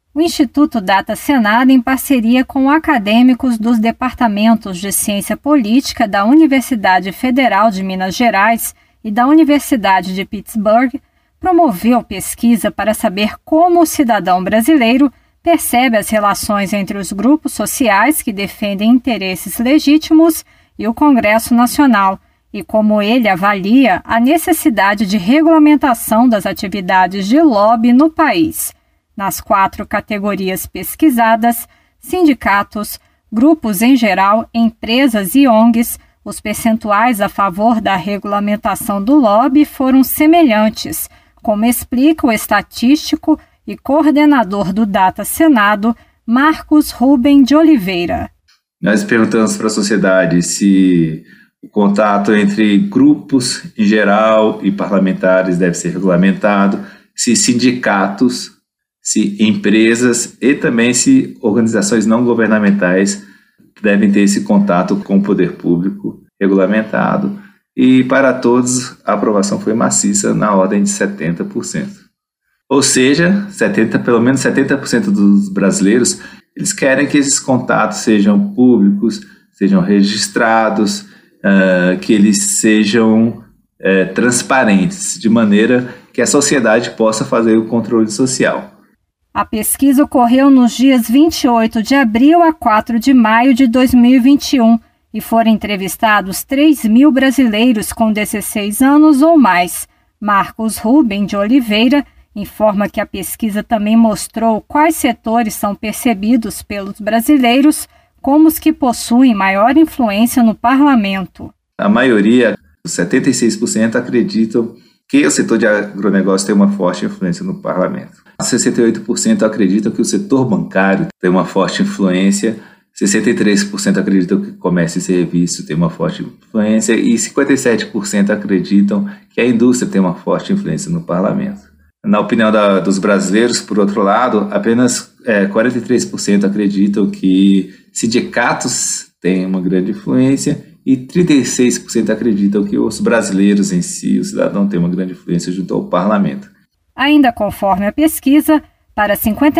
O Instituto Data Senado, em parceria com acadêmicos dos departamentos de Ciência Política da Universidade Federal de Minas Gerais e da Universidade de Pittsburgh, promoveu pesquisa para saber como o cidadão brasileiro percebe as relações entre os grupos sociais que defendem interesses legítimos e o Congresso Nacional, e como ele avalia a necessidade de regulamentação das atividades de lobby no país. Nas 4 categorias pesquisadas, sindicatos, grupos em geral, empresas e ONGs, os percentuais a favor da regulamentação do lobby foram semelhantes, como explica o estatístico e coordenador do Data Senado, Marcos Rubem de Oliveira. Nós perguntamos para a sociedade se o contato entre grupos em geral e parlamentares deve ser regulamentado, se sindicatos, se empresas e também se organizações não governamentais devem ter esse contato com o poder público regulamentado. E para todos a aprovação foi maciça, na ordem de 70%. Ou seja, pelo menos 70% dos brasileiros eles querem que esses contatos sejam públicos, sejam registrados, que eles sejam transparentes, de maneira que a sociedade possa fazer o controle social. A pesquisa ocorreu nos dias 28 de abril a 4 de maio de 2021 e foram entrevistados 3.000 brasileiros com 16 anos ou mais. Marcos Rubem de Oliveira informa que a pesquisa também mostrou quais setores são percebidos pelos brasileiros como os que possuem maior influência no parlamento. A maioria, 76%, acreditam que o setor de agronegócio tem uma forte influência no parlamento. 68% acreditam que o setor bancário tem uma forte influência, 63% acreditam que o comércio e serviço tem uma forte influência e 57% acreditam que a indústria tem uma forte influência no parlamento. Na opinião dos brasileiros, por outro lado, apenas 43% acreditam que sindicatos têm uma grande influência e 36% acreditam que os brasileiros em si, o cidadão, tem uma grande influência junto ao parlamento. Ainda conforme a pesquisa, para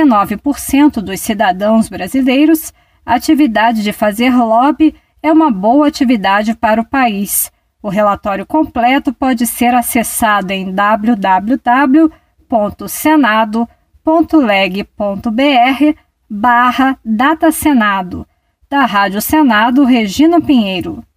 59% dos cidadãos brasileiros, a atividade de fazer lobby é uma boa atividade para o país. O relatório completo pode ser acessado em www.senado.leg.br/datasenado. Da Rádio Senado, Regina Pinheiro.